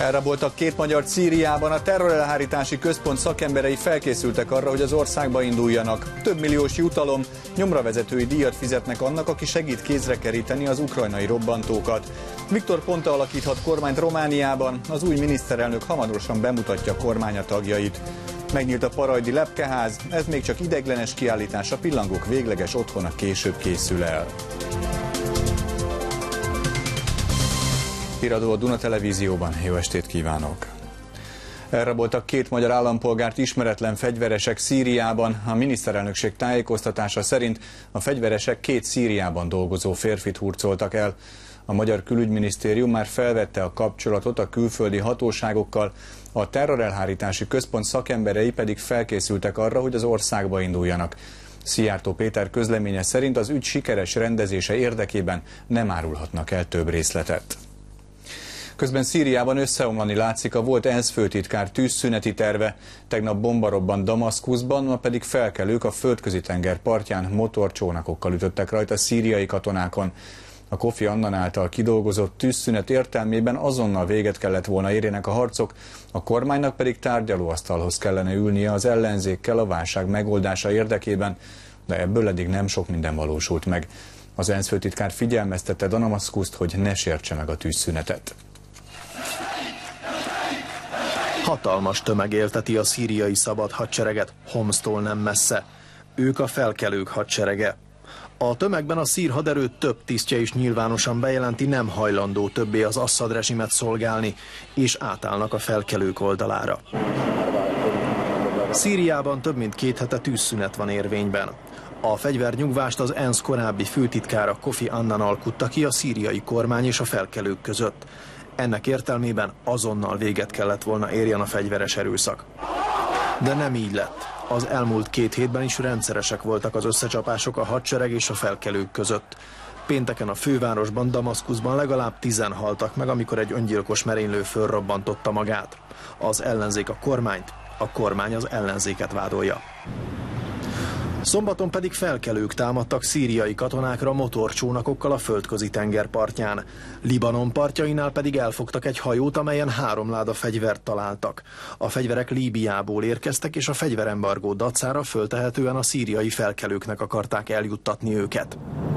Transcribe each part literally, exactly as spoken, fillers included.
Elraboltak két magyart Szíriában, a terrorelhárítási központ szakemberei felkészültek arra, hogy az országba induljanak. Több milliós jutalom, nyomravezetői díjat fizetnek annak, aki segít kézre keríteni az ukrajnai robbantókat. Viktor Ponta alakíthat kormányt Romániában, az új miniszterelnök hamarosan bemutatja kormánya tagjait. Megnyílt a Parajdi Lepkeház, ez még csak ideiglenes kiállítás, a pillangók végleges otthona később készül el. Híradó a Duna Televízióban, jó estét kívánok! Elraboltak két magyar állampolgárt ismeretlen fegyveresek Szíriában. A miniszterelnökség tájékoztatása szerint a fegyveresek két Szíriában dolgozó férfit hurcoltak el. A magyar külügyminisztérium már felvette a kapcsolatot a külföldi hatóságokkal, a terrorelhárítási központ szakemberei pedig felkészültek arra, hogy az országba induljanak. Szijjártó Péter közleménye szerint az ügy sikeres rendezése érdekében nem árulhatnak el több részletet. Közben Szíriában összeomlani látszik a volt ENSZ főtitkár tűzszüneti terve. Tegnap bomba robbant Damaszkuszban, ma pedig felkelők a Földközi-tenger partján motorcsónakokkal ütöttek rajta szíriai katonákon. A Kofi Annan által kidolgozott tűzszünet értelmében azonnal véget kellett volna érjenek a harcok, a kormánynak pedig tárgyalóasztalhoz kellene ülnie az ellenzékkel a válság megoldása érdekében, de ebből eddig nem sok minden valósult meg. Az ENSZ főtitkár figyelmeztette Damaszkuszt, hogy ne sértse meg a tűzszünetet. Hatalmas tömeg élteti a szíriai szabad hadsereget Homsztól nem messze. Ők a felkelők hadserege. A tömegben a szír haderő több tisztje is nyilvánosan bejelenti, nem hajlandó többé az Assad rezsimet szolgálni, és átállnak a felkelők oldalára. Szíriában több mint két hete tűzszünet van érvényben. A fegyvernyugvást az ENSZ korábbi főtitkára Kofi Annan alkutta ki a szíriai kormány és a felkelők között. Ennek értelmében azonnal véget kellett volna érjen a fegyveres erőszak. De nem így lett. Az elmúlt két hétben is rendszeresek voltak az összecsapások a hadsereg és a felkelők között. Pénteken a fővárosban, Damaszkuszban legalább tizen haltak meg, amikor egy öngyilkos merénylő fölrobbantotta magát. Az ellenzék a kormányt, a kormány az ellenzéket vádolja. Szombaton pedig felkelők támadtak szíriai katonákra motorcsónakokkal a Földközi tenger partján. Libanon partjainál pedig elfogtak egy hajót, amelyen három láda fegyvert találtak. A fegyverek Líbiából érkeztek, és a fegyverembargó dacára föltehetően a szíriai felkelőknek akarták eljuttatni őket.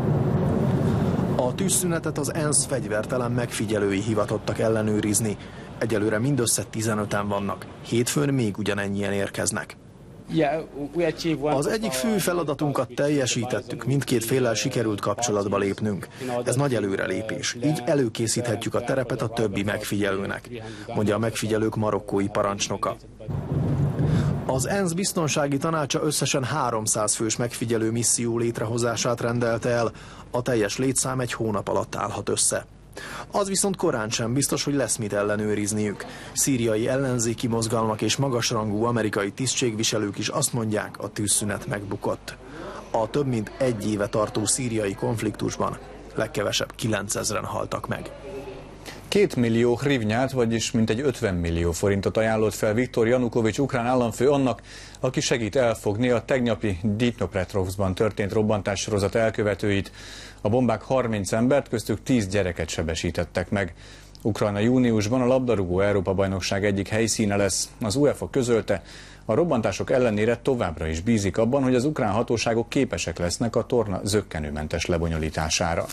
A tűzszünetet az ENSZ fegyvertelen megfigyelői hivatottak ellenőrizni. Egyelőre mindössze tizenöten vannak, hétfőn még ugyanennyien érkeznek. Az egyik fő feladatunkat teljesítettük, mindkét féllel sikerült kapcsolatba lépnünk. Ez nagy előrelépés, így előkészíthetjük a terepet a többi megfigyelőnek, mondja a megfigyelők marokkói parancsnoka. Az ENSZ biztonsági tanácsa összesen háromszáz fős megfigyelő misszió létrehozását rendelte el, a teljes létszám egy hónap alatt állhat össze. Az viszont korán sem biztos, hogy lesz mit ellenőrizniük. Szíriai ellenzéki mozgalmak és magasrangú amerikai tisztségviselők is azt mondják, a tűzszünet megbukott. A több mint egy éve tartó szíriai konfliktusban legkevesebb kilencezren haltak meg. Két millió hrivnyát, vagyis mintegy ötven millió forintot ajánlott fel Viktor Janukovics ukrán államfő annak, aki segít elfogni a tegnapi Dnipropetrovskban történt robbantássorozat elkövetőit. A bombák harminc embert, köztük tíz gyereket sebesítettek meg. Ukrajna júniusban a labdarúgó Európa-bajnokság egyik helyszíne lesz. Az UEFA közölte, a robbantások ellenére továbbra is bízik abban, hogy az ukrán hatóságok képesek lesznek a torna zökkenőmentes lebonyolítására.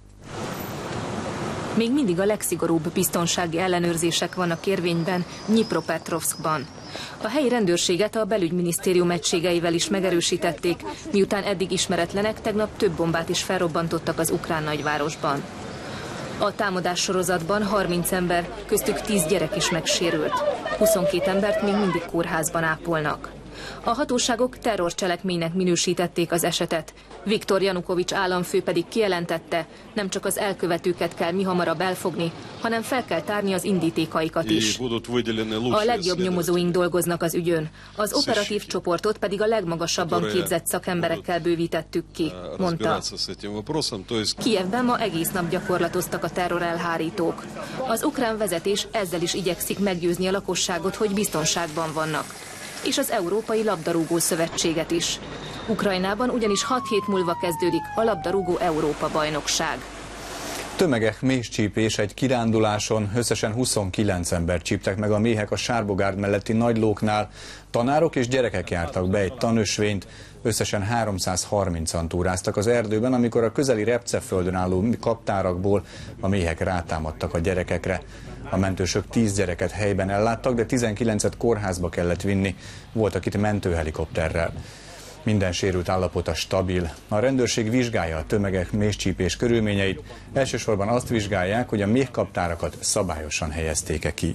Még mindig a legszigorúbb biztonsági ellenőrzések vannak érvényben Dnipropetrovskban. A helyi rendőrséget a belügyminisztérium egységeivel is megerősítették, miután eddig ismeretlenek tegnap több bombát is felrobbantottak az ukrán nagyvárosban. A támadás sorozatban harminc ember, köztük tíz gyerek is megsérült. huszonkét embert még mindig kórházban ápolnak. A hatóságok terrorcselekménynek minősítették az esetet. Viktor Janukovics államfő pedig kijelentette, nem csak az elkövetőket kell mihamarabb elfogni, hanem fel kell tárni az indítékaikat is. A legjobb nyomozóink dolgoznak az ügyön. Az operatív csoportot pedig a legmagasabban képzett szakemberekkel bővítettük ki, mondta. Kijevben ma egész nap gyakorlatoztak a terrorelhárítók. Az ukrán vezetés ezzel is igyekszik meggyőzni a lakosságot, hogy biztonságban vannak. És az Európai Labdarúgó Szövetséget is. Ukrajnában ugyanis hat hét múlva kezdődik a labdarúgó Európa-bajnokság. Tömegek méhcsípés egy kiránduláson, összesen huszonkilenc embert csíptek meg a méhek a Sárbogárd melletti Nagylóknál. Tanárok és gyerekek jártak be egy tanösvényt, összesen háromszázharmincan túráztak az erdőben, amikor a közeli Repceföldön álló kaptárakból a méhek rátámadtak a gyerekekre. A mentősök tíz gyereket helyben elláttak, de tizenkilencet kórházba kellett vinni, voltak itt mentőhelikopterrel. Minden sérült állapota stabil. A rendőrség vizsgálja a tömegek méhcsípés körülményeit. Elsősorban azt vizsgálják, hogy a méhkaptárakat szabályosan helyezték-e ki.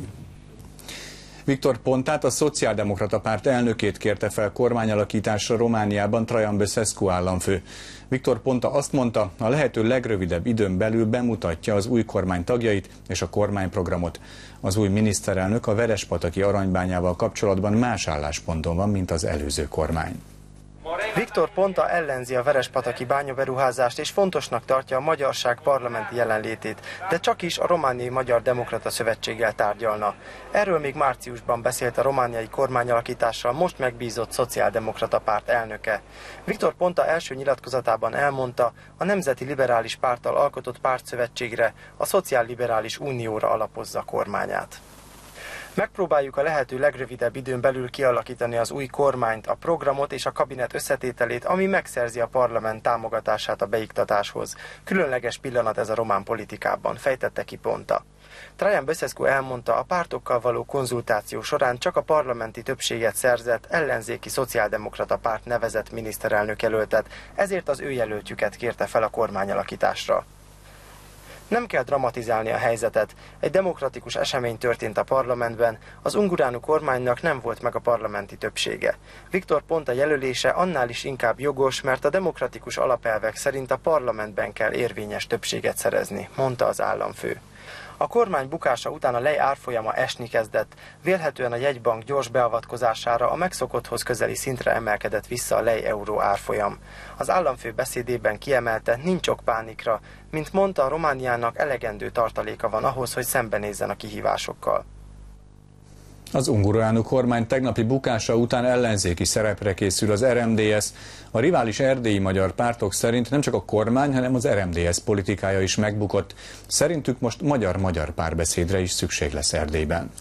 Viktor Pontát, a Szociáldemokrata Párt elnökét kérte fel kormányalakításra Romániában Traian Băsescu államfő. Viktor Ponta azt mondta, a lehető legrövidebb időn belül bemutatja az új kormány tagjait és a kormányprogramot. Az új miniszterelnök a verespataki aranybányával kapcsolatban más állásponton van, mint az előző kormány. Viktor Ponta ellenzi a verespataki bányaberuházást és fontosnak tartja a magyarság parlamenti jelenlétét, de csak is a Romániai Magyar Demokrata Szövetséggel tárgyalna. Erről még márciusban beszélt a romániai kormányalakítással most megbízott Szociáldemokrata Párt elnöke. Viktor Ponta első nyilatkozatában elmondta, a Nemzeti Liberális Párttal alkotott pártszövetségre, a Szociálliberális Unióra alapozza a kormányát. Megpróbáljuk a lehető legrövidebb időn belül kialakítani az új kormányt, a programot és a kabinet összetételét, ami megszerzi a parlament támogatását a beiktatáshoz. Különleges pillanat ez a román politikában, fejtette ki Ponta. Traian Băsescu elmondta, a pártokkal való konzultáció során csak a parlamenti többséget szerzett ellenzéki szociáldemokrata párt nevezett miniszterelnök jelöltet, ezért az ő jelöltjüket kérte fel a kormányalakításra. Nem kell dramatizálni a helyzetet. Egy demokratikus esemény történt a parlamentben, az Ungureanu kormánynak nem volt meg a parlamenti többsége. Viktor Ponta jelölése annál is inkább jogos, mert a demokratikus alapelvek szerint a parlamentben kell érvényes többséget szerezni, mondta az államfő. A kormány bukása után a lej árfolyama esni kezdett, vélhetően a jegybank gyors beavatkozására a megszokotthoz közeli szintre emelkedett vissza a lej euró árfolyam. Az államfő beszédében kiemelte, nincs ok pánikra, mint mondta, a Romániának elegendő tartaléka van ahhoz, hogy szembenézzen a kihívásokkal. Az Ungureanu kormány tegnapi bukása után ellenzéki szerepre készül az er em dé es. A rivális erdélyi magyar pártok szerint nem csak a kormány, hanem az er em dé es politikája is megbukott. Szerintük most magyar-magyar párbeszédre is szükség lesz Erdélyben.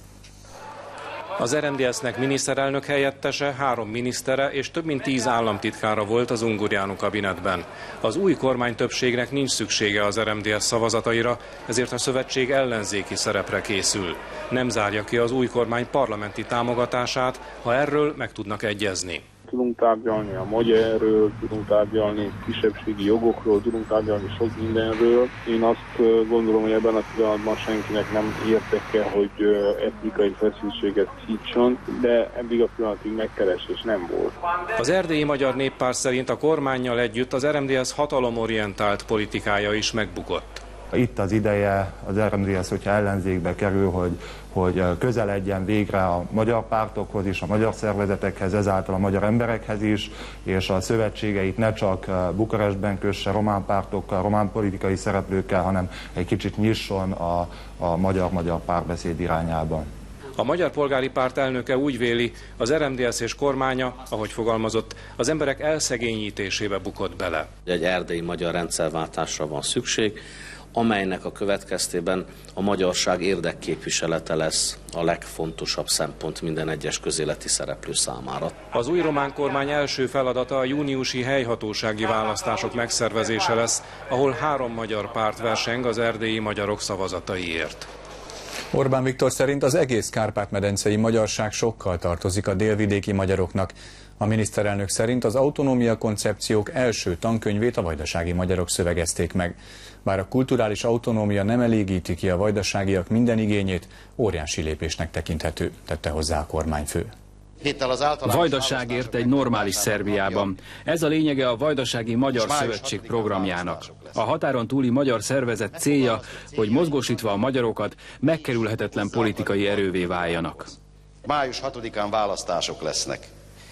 Az er em dé es-nek miniszterelnök helyettese, három minisztere és több mint tíz államtitkára volt az Ungureanu kabinetben. Az új kormány többségnek nincs szüksége az er em dé es szavazataira, ezért a szövetség ellenzéki szerepre készül. Nem zárja ki az új kormány parlamenti támogatását, ha erről meg tudnak egyezni. Tudunk tárgyalni a magyarről, tudunk tárgyalni kisebbségi jogokról, tudunk tárgyalni sok mindenről. Én azt gondolom, hogy ebben a pillanatban senkinek nem érdeke, hogy etnikai feszültséget szítson, de eddig a pillanatig megkeresés nem volt. Az Erdélyi Magyar Néppárt szerint a kormánnyal együtt az er em dé es hatalomorientált politikája is megbukott. Itt az ideje az er em dé es, hogyha ellenzékbe kerül, hogy, hogy közeledjen végre a magyar pártokhoz is, a magyar szervezetekhez, ezáltal a magyar emberekhez is, és a szövetségeit ne csak Bukarestben kösse román pártokkal, román politikai szereplőkkel, hanem egy kicsit nyisson a, a magyar-magyar párbeszéd irányában. A Magyar Polgári Párt elnöke úgy véli, az er em dé es és kormánya, ahogy fogalmazott, az emberek elszegényítésébe bukott bele. Egy erdélyi magyar rendszerváltásra van szükség, amelynek a következtében a magyarság érdekképviselete lesz a legfontosabb szempont minden egyes közéleti szereplő számára. Az új román kormány első feladata a júniusi helyhatósági választások megszervezése lesz, ahol három magyar párt verseng az erdélyi magyarok szavazataiért. Orbán Viktor szerint az egész kárpát-medencei magyarság sokkal tartozik a délvidéki magyaroknak. A miniszterelnök szerint az autonómia koncepciók első tankönyvét a vajdasági magyarok szövegezték meg. Bár a kulturális autonómia nem elégíti ki a vajdaságiak minden igényét, óriási lépésnek tekinthető, tette hozzá a kormányfő. Vajdaságért egy normális Szerbiában. Ez a lényege a Vajdasági Magyar Szövetség programjának. A határon túli magyar szervezet célja, hogy mozgósítva a magyarokat megkerülhetetlen politikai erővé váljanak. május hatodikán választások lesznek.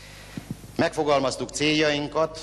Megfogalmaztuk céljainkat,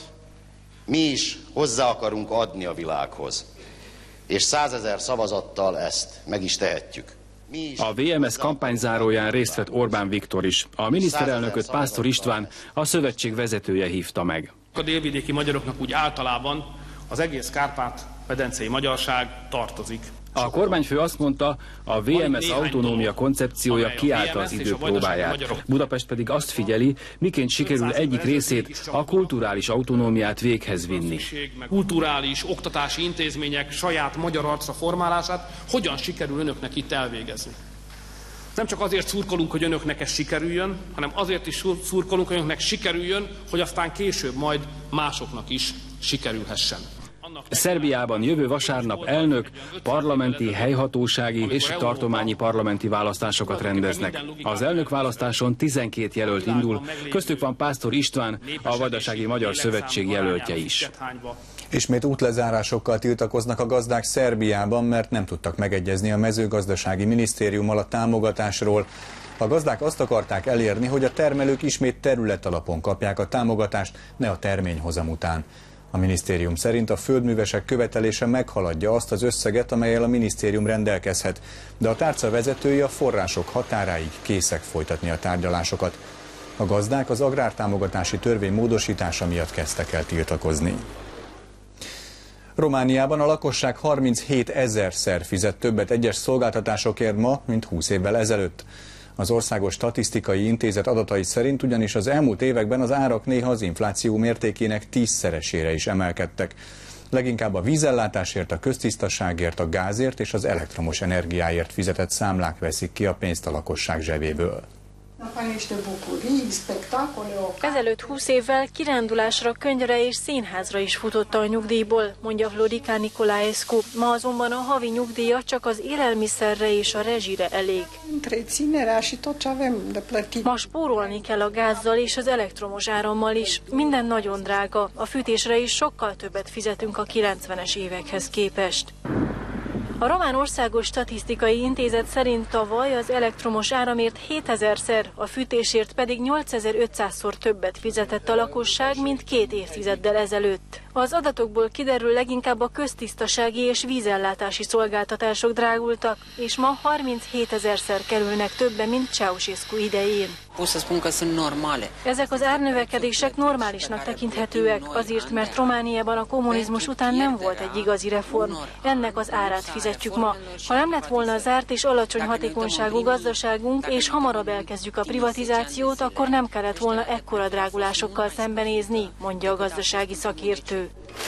mi is hozzá akarunk adni a világhoz. És százezer szavazattal ezt meg is tehetjük. A vé em es kampányzáróján részt vett Orbán Viktor is. A miniszterelnököt Pásztor István, a szövetség vezetője hívta meg. A délvidéki magyaroknak úgy általában az egész Kárpát kárpát-medencei magyarság tartozik. A kormányfő azt mondta, a vé em es autonómia koncepciója kiállta az idő próbáját. Budapest pedig azt figyeli, miként sikerül egyik részét, a kulturális autonómiát véghez vinni. Kulturális, oktatási intézmények saját magyar arcra formálását hogyan sikerül önöknek itt elvégezni? Nem csak azért szurkolunk, hogy önöknek ez sikerüljön, hanem azért is szurkolunk, hogy önöknek sikerüljön, hogy aztán később majd másoknak is sikerülhessen. Szerbiában jövő vasárnap elnök, parlamenti, helyhatósági és tartományi parlamenti választásokat rendeznek. Az elnökválasztáson tizenkét jelölt indul, köztük van Pásztor István, a Vajdasági Magyar Szövetség jelöltje is. Ismét útlezárásokkal tiltakoznak a gazdák Szerbiában, mert nem tudtak megegyezni a mezőgazdasági minisztériummal a támogatásról. A gazdák azt akarták elérni, hogy a termelők ismét területalapon kapják a támogatást, ne a terményhozam után. A minisztérium szerint a földművesek követelése meghaladja azt az összeget, amellyel a minisztérium rendelkezhet, de a tárca vezetői a források határáig készek folytatni a tárgyalásokat. A gazdák az agrártámogatási törvény módosítása miatt kezdtek el tiltakozni. Romániában a lakosság harminchét ezerszer fizet többet egyes szolgáltatásokért ma, mint húsz évvel ezelőtt. Az Országos Statisztikai Intézet adatai szerint ugyanis az elmúlt években az árak néha az infláció mértékének tízszeresére is emelkedtek. Leginkább a vízellátásért, a köztisztaságért, a gázért és az elektromos energiáért fizetett számlák veszik ki a pénzt a lakosság zsebéből. Ezelőtt húsz évvel kirándulásra, könyvre és színházra is futotta a nyugdíjból, mondja Vlodika Nicolaescu. Ma azonban a havi nyugdíja csak az élelmiszerre és a rezsire elég. Ma spórolni kell a gázzal és az elektromos árammal is. Minden nagyon drága. A fűtésre is sokkal többet fizetünk a kilencvenes évekhez képest. A Román Országos Statisztikai Intézet szerint tavaly az elektromos áramért hétezerszer, a fűtésért pedig nyolcezer-ötszázszor többet fizetett a lakosság, mint két évtizeddel ezelőtt. Az adatokból kiderül, leginkább a köztisztasági és vízellátási szolgáltatások drágultak, és ma harminchét-ezerszer kerülnek többe, mint Ceausescu idején. Ezek az árnövekedések normálisnak tekinthetőek, azért, mert Romániában a kommunizmus után nem volt egy igazi reform. Ennek az árát fizetjük ma. Ha nem lett volna zárt és alacsony hatékonyságú gazdaságunk, és hamarabb elkezdjük a privatizációt, akkor nem kellett volna ekkora drágulásokkal szembenézni, mondja a gazdasági szakértő.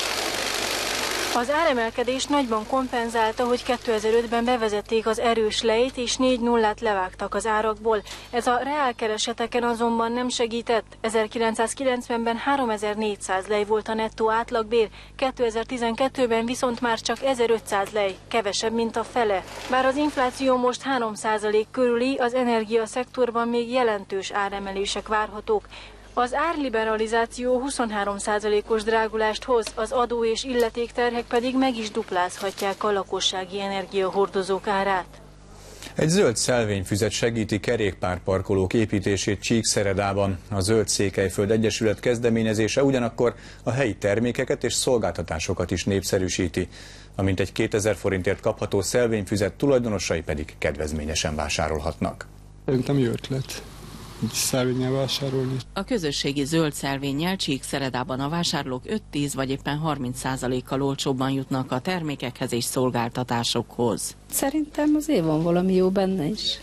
Az áremelkedés nagyban kompenzálta, hogy kétezer-ötben bevezették az erős lejt, és négy nullát levágtak az árakból. Ez a reálkereseteken azonban nem segített. ezerkilencszázkilencvenben háromezer-négyszáz lej volt a nettó átlagbér, kétezer-tizenkettőben viszont már csak ezerötszáz lej, kevesebb, mint a fele. Bár az infláció most három százalék körüli, az energiaszektorban még jelentős áremelések várhatók. Az árliberalizáció huszonhárom százalékos drágulást hoz, az adó és illetékterhek pedig meg is duplázhatják a lakossági energiahordozók árát. Egy zöld szelvényfüzet segíti kerékpárparkolók építését Csíkszeredában. A Zöld Székelyföld Egyesület kezdeményezése ugyanakkor a helyi termékeket és szolgáltatásokat is népszerűsíti. A mintegy kétezer forintért kapható szelvényfüzet tulajdonosai pedig kedvezményesen vásárolhatnak. Szerintem jó ötlet. Szelvénnyel vásárolni. A közösségi zöld szelvénnyel Csíkszeredában a vásárlók öt-tíz vagy éppen harminc százalékkal olcsóbban jutnak a termékekhez és szolgáltatásokhoz. Szerintem azért van valami jó benne is.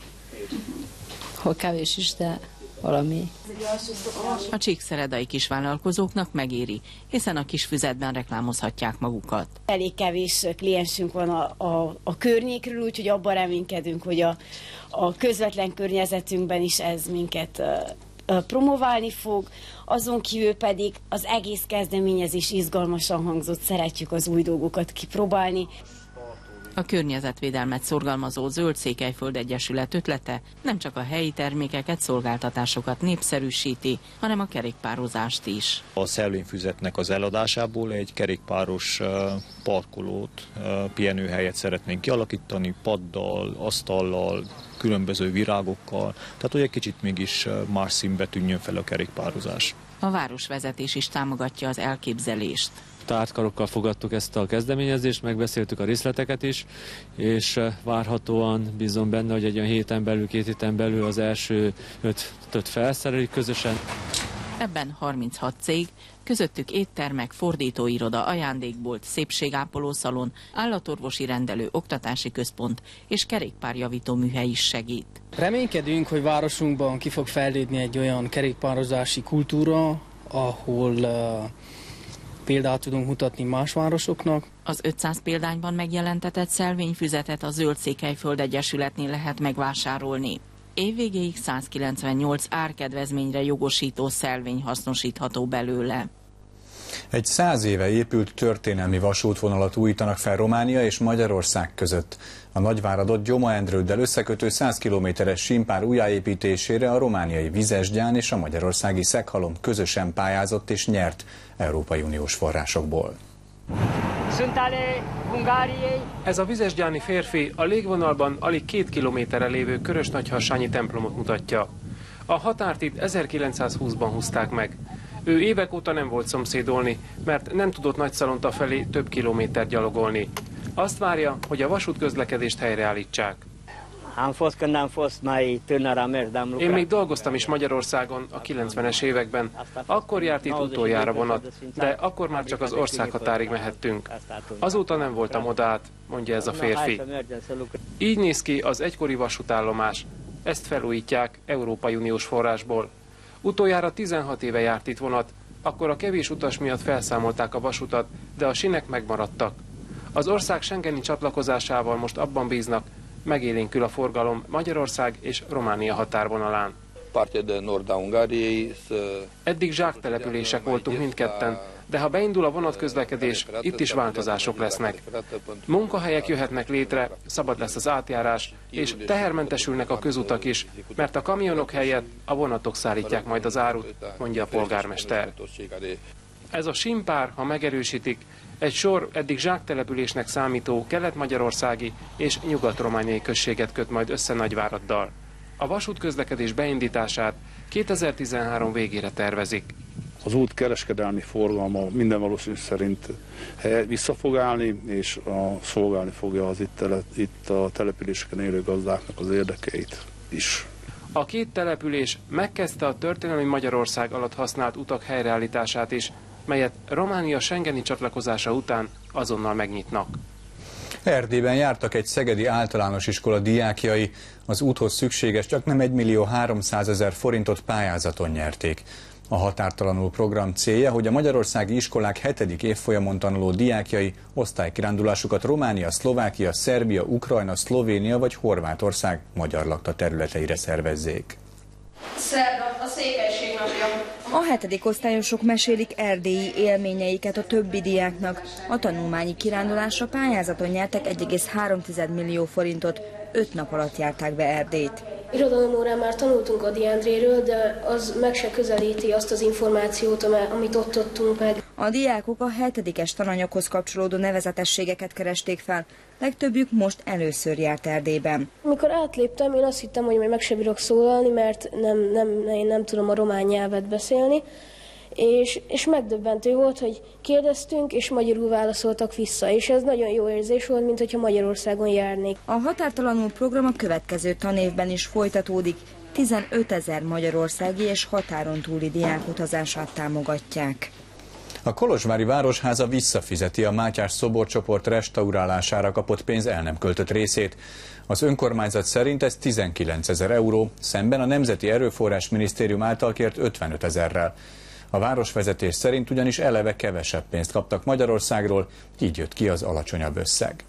Ha kevés is, de valami. A csíkszeredai kisvállalkozóknak megéri, hiszen a kis füzetben reklámozhatják magukat. Elég kevés kliensünk van a, a, a környékről, úgyhogy abban reménykedünk, hogy a, a közvetlen környezetünkben is ez minket uh, uh, promoválni fog. Azon kívül pedig az egész kezdeményezés izgalmasan hangzott, szeretjük az új dolgokat kipróbálni. A környezetvédelmet szorgalmazó Zöld Székelyföld Egyesület ötlete nem csak a helyi termékeket, szolgáltatásokat népszerűsíti, hanem a kerékpározást is. A szelvényfüzetnek az eladásából egy kerékpáros parkolót, pihenőhelyet szeretnénk kialakítani, paddal, asztallal, különböző virágokkal, tehát hogy egy kicsit mégis más színbe tűnjön fel a kerékpározás. A városvezetés is támogatja az elképzelést. Tártkarokkal fogadtuk ezt a kezdeményezést, megbeszéltük a részleteket is, és várhatóan bízom benne, hogy egy olyan héten belül, két héten belül az első öt, öt felszerelik közösen. Ebben harminchat cég, Közöttük éttermek, fordítóiroda, ajándékbolt, szépségápolószalon, állatorvosi rendelő, oktatási központ és kerékpárjavító műhely is segít. Reménykedünk, hogy városunkban ki fog fejlődni egy olyan kerékpározási kultúra, ahol uh, példát tudunk mutatni más városoknak. Az ötszáz példányban megjelentetett szelvényfüzetet a Zöld-Székelyföld Egyesületnél lehet megvásárolni. Évvégéig százkilencvennyolc árkedvezményre jogosító szelvény hasznosítható belőle. Egy száz éve épült történelmi vasútvonalat újítanak fel Románia és Magyarország között. A Nagyváradot Gyoma-Endrőddel összekötő száz kilométeres símpár újjáépítésére a romániai Vizesgyán és a magyarországi Szeghalom közösen pályázott és nyert Európai Uniós forrásokból. Ez a vizesgyáni férfi a légvonalban alig két kilométerre lévő Körös-Nagyharsányi templomot mutatja. A határt itt ezerkilencszázhúszban húzták meg. Ő évek óta nem volt szomszédolni, mert nem tudott Nagyszalonta felé több kilométer gyalogolni. Azt várja, hogy a vasútközlekedést helyreállítsák. Én még dolgoztam is Magyarországon a kilencvenes években. Akkor járt itt utoljára vonat, de akkor már csak az országhatárig mehettünk. Azóta nem voltam oda át, mondja ez a férfi. Így néz ki az egykori vasútállomás. Ezt felújítják Európai Uniós forrásból. Utoljára tizenhat éve járt itt vonat, akkor a kevés utas miatt felszámolták a vasutat, de a sinek megmaradtak. Az ország schengeni csatlakozásával most abban bíznak, megélénkül a forgalom Magyarország és Románia határvonalán. Eddig zsáktelepülések voltunk mindketten, de ha beindul a vonatközlekedés, itt is változások lesznek. Munkahelyek jöhetnek létre, szabad lesz az átjárás, és tehermentesülnek a közutak is, mert a kamionok helyett a vonatok szállítják majd az árut, mondja a polgármester. Ez a símpár, ha megerősítik, egy sor eddig zsáktelepülésnek számító kelet-magyarországi és nyugat-romániai községet köt majd össze Nagyváraddal. A vasútközlekedés beindítását kétezer-tizenhárom végére tervezik. Az út kereskedelmi forgalma minden valószínűség szerint vissza fog állni, és a, szolgálni fogja az itt, tele, itt a településeken élő gazdáknak az érdekeit is. A két település megkezdte a történelmi Magyarország alatt használt utak helyreállítását is, melyet Románia schengeni csatlakozása után azonnal megnyitnak. Erdélyben jártak egy szegedi általános iskola diákjai. Az úthoz szükséges csaknem egymillió háromszázezer forintot pályázaton nyerték. A Határtalanul program célja, hogy a magyarországi iskolák hetedik évfolyamon tanuló diákjai osztálykirándulásukat Románia, Szlovákia, Szerbia, Ukrajna, Szlovénia vagy Horvátország magyar lakta területeire szervezzék. Szerda, a székelység napja. A hetedik osztályosok mesélik erdélyi élményeiket a többi diáknak. A tanulmányi kirándulásra pályázaton nyertek egy egész három millió forintot, öt nap alatt járták be Erdélyt. Irodalomórán már tanultunk Ady Endréről, de az meg se közelíti azt az információt, amit ott adtunk meg. A diákok a hetedikes tananyaghoz kapcsolódó nevezetességeket keresték fel. Legtöbbjük most először járt Erdélyben. Amikor átléptem, én azt hittem, hogy majd meg se bírok szólalni, mert nem, nem, én nem tudom a román nyelvet beszélni. És, és megdöbbentő volt, hogy kérdeztünk, és magyarul válaszoltak vissza, és ez nagyon jó érzés volt, mint hogyha Magyarországon járnék. A Határtalanul program a következő tanévben is folytatódik. tizenötezer magyarországi és határon túli diák utazását támogatják. A Kolozsvári Városháza visszafizeti a Mátyás szoborcsoport restaurálására kapott pénz el nem költött részét. Az önkormányzat szerint ez tizenkilencezer euró, szemben a Nemzeti Erőforrás Minisztérium által kért ötvenötezerrel. A városvezetés szerint ugyanis eleve kevesebb pénzt kaptak Magyarországról, így jött ki az alacsonyabb összeg.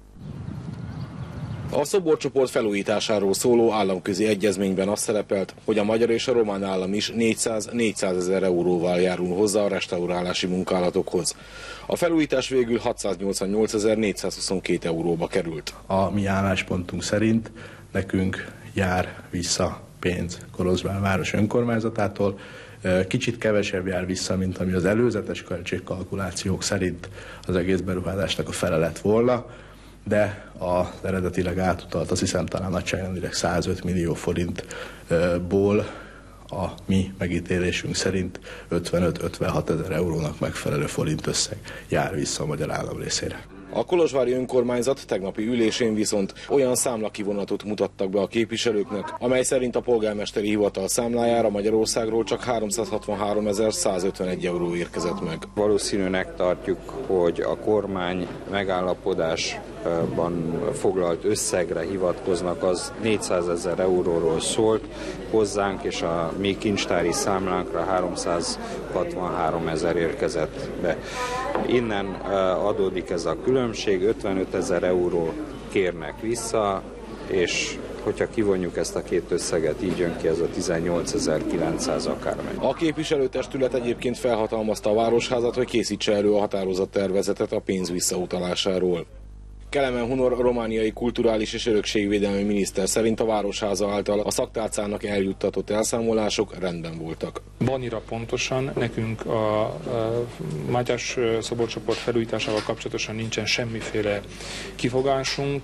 A szoborcsoport felújításáról szóló államközi egyezményben az szerepelt, hogy a magyar és a román állam is négyszáz-négyszázezer euróval járul hozzá a restaurálási munkálatokhoz. A felújítás végül hatszáznyolcvannyolcezer-négyszázhuszonkettő euróba került. A mi álláspontunk szerint nekünk jár vissza pénz Kolozsvár város önkormányzatától. Kicsit kevesebb jár vissza, mint ami az előzetes költségkalkulációk szerint az egész beruházásnak a fele lett volna, de az eredetileg átutalt, azt hiszem talán nagyságrendileg százöt millió forintból a mi megítélésünk szerint ötvenöt-ötvenhat ezer eurónak megfelelő forintösszeg jár vissza a magyar állam részére. A kolozsvári önkormányzat tegnapi ülésén viszont olyan számlakivonatot mutattak be a képviselőknek, amely szerint a polgármesteri hivatal számlájára Magyarországról csak háromszázhatvanháromezer-százötvenegy euró érkezett meg. Valószínűnek tartjuk, hogy a kormány megállapodásban foglalt összegre hivatkoznak, az négyszázezer euróról szólt, hozzánk és a mi kincstári számlánkra háromszázhatvanháromezer érkezett be. Innen adódik ez a különbség, ötvenötezer euró kérnek vissza, és hogyha kivonjuk ezt a két összeget, így jön ki ez a tizennyolcezer-kilencszáz akármennyi. A képviselőtestület egyébként felhatalmazta a Városházat, hogy készítse elő a határozattervezetet a pénz visszautalásáról. Kelemen Hunor romániai kulturális és örökségvédelmi miniszter szerint a Városháza által a szaktárcának eljuttatott elszámolások rendben voltak. Annyira pontosan nekünk a, a Mátyás szoborcsoport felújításával kapcsolatosan nincsen semmiféle kifogásunk.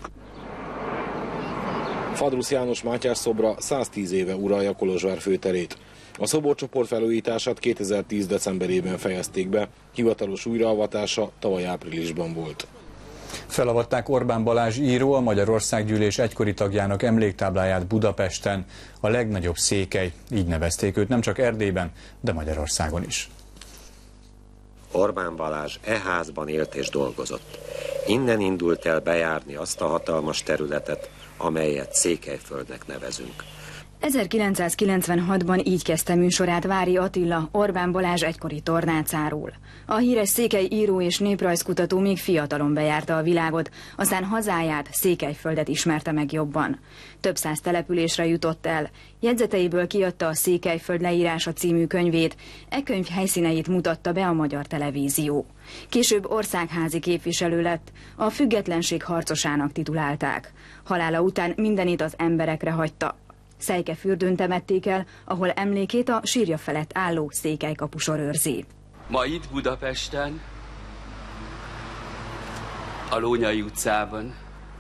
Fadrusz János Mátyás szobra száztíz éve uralja Kolozsvár főterét. A szoborcsoport felújítását kétezer-tíz decemberében fejezték be, hivatalos újraavatása tavaly áprilisban volt. Felavatták Orbán Balázs író, a Magyarországgyűlés egykori tagjának emléktábláját Budapesten, a legnagyobb székely, így nevezték őt nem csak Erdélyben, de Magyarországon is. Orbán Balázs e házban élt és dolgozott. Innen indult el bejárni azt a hatalmas területet, amelyet Székelyföldnek nevezünk. ezerkilencszázkilencvenhatban így kezdte műsorát Vári Attila, Orbán Balázs egykori tornácáról. A híres székely író és néprajzkutató még fiatalon bejárta a világot, aztán hazáját, Székelyföldet ismerte meg jobban. Több száz településre jutott el, jegyzeteiből kiadta a Székelyföld leírása című könyvét, e könyv helyszíneit mutatta be a Magyar Televízió. Később országházi képviselő lett, a függetlenség harcosának titulálták. Halála után mindenit az emberekre hagyta. Szejkefürdőn temették el, ahol emlékét a sírja felett álló székelykapusor őrzi. Ma itt Budapesten, a Lónyai utcában,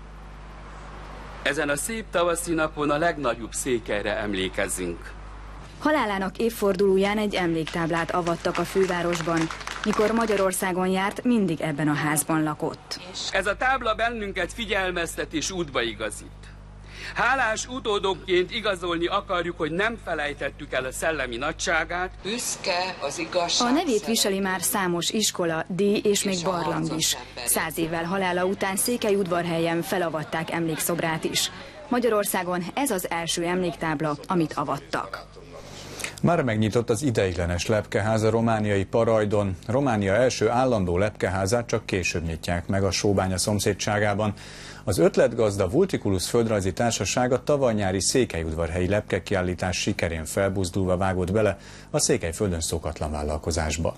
ezen a szép tavaszi napon a legnagyobb székelyre emlékezzünk. Halálának évfordulóján egy emléktáblát avattak a fővárosban. Mikor Magyarországon járt, mindig ebben a házban lakott. Ez a tábla bennünket figyelmeztet és útba igazít. Hálás utódokként igazolni akarjuk, hogy nem felejtettük el a szellemi nagyságát. Büszke az igazság. A nevét viseli már számos iskola, díj és még barlang is. Száz évvel halála után Székelyudvarhelyen felavatták emlékszobrát is. Magyarországon ez az első emléktábla, amit avattak. Már megnyitott az ideiglenes lepkeház a romániai Parajdon. Románia első állandó lepkeházát csak később nyitják meg a Sóbánya szomszédságában. Az ötletgazda Vultikulus Földrajzi Társasága tavaly nyári székelyudvarhelyi lepkekiállítás sikerén felbuzdulva vágott bele a Székelyföldön szokatlan vállalkozásba.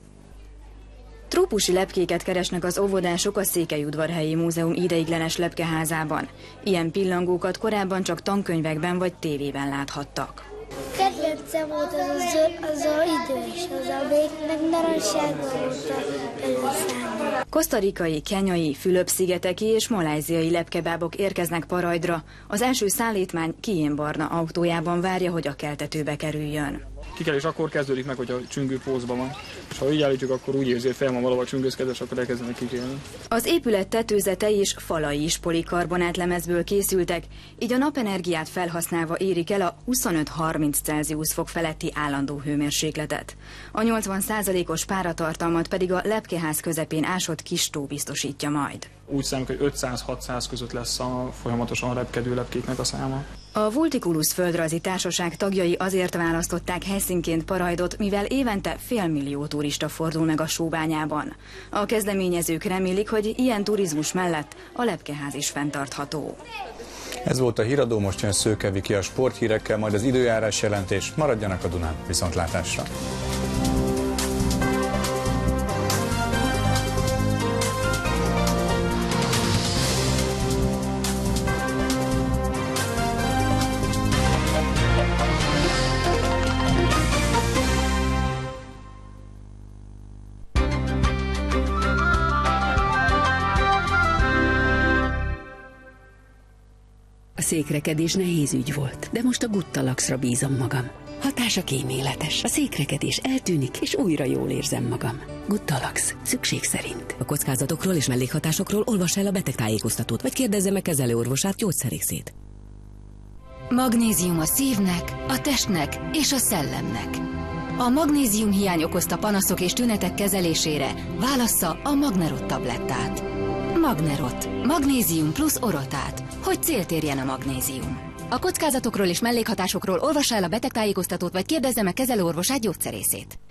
Trópusi lepkéket keresnek az óvodások a Székelyudvarhelyi Múzeum ideiglenes lepkeházában. Ilyen pillangókat korábban csak tankönyvekben vagy tévében láthattak. Kedvence volt az az, az a idő is, az a végnek narancságban volt a előszállni. Kosztarikai, kenyai, Fülöp-szigeteki és malajziai lepkebábok érkeznek Parajdra. Az első szállítmány Kijén-barna autójában várja, hogy a keltetőbe kerüljön. Kikelés akkor kezdődik meg, hogy a csüngő pózban van. És ha így állítjuk, akkor úgy érzi, hogy fel van valahol csüngőzkedés, akkor elkezdenek kikélni. Az épület tetőzete és falai is polikarbonát lemezből készültek, így a napenergiát felhasználva érik el a huszonöt-harminc Celsius fok feletti állandó hőmérsékletet. A nyolcvan százalékos páratartalmat pedig a lepkeház közepén ásott kis tó biztosítja majd. Úgy számít, hogy ötszáz-hatszáz között lesz a folyamatosan repkedő lepkéknek a száma. A Vultikulus Földrajzi Társaság tagjai azért választották helyszínként Parajdot, mivel évente félmillió turista fordul meg a Sóbányában. A kezdeményezők remélik, hogy ilyen turizmus mellett a lepkeház is fenntartható. Ez volt a Híradó, most jön Szőke Viki a sporthírekkel, majd az időjárás jelentés. Maradjanak a Dunán, viszontlátásra! A székrekedés nehéz ügy volt, de most a Guttalaxra bízom magam. Hatása kíméletes. A székrekedés eltűnik, és újra jól érzem magam. Gutalax. Szükség szerint. A kockázatokról és mellékhatásokról olvass el a betegtájékoztatót, vagy kérdezze meg kezelőorvosát, gyógyszerészét. Magnézium a szívnek, a testnek és a szellemnek. A magnézium hiány okozta panaszok és tünetek kezelésére válassza a Magnerot tablettát. Magnerot. Magnézium plusz orotát. Hogy célt érjen a magnézium. A kockázatokról és mellékhatásokról olvassa el a betegtájékoztatót, vagy kérdezze meg kezelőorvosát, gyógyszerészét.